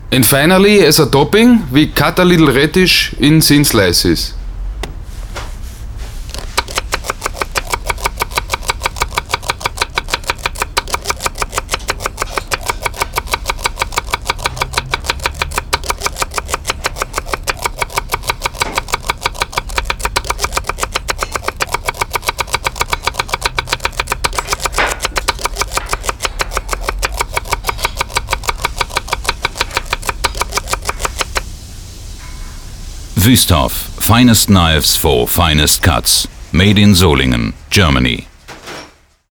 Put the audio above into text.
And finally, as a topping, we cut a little radish in thin slices. Wüsthof, finest knives for finest cuts. Made in Solingen, Germany.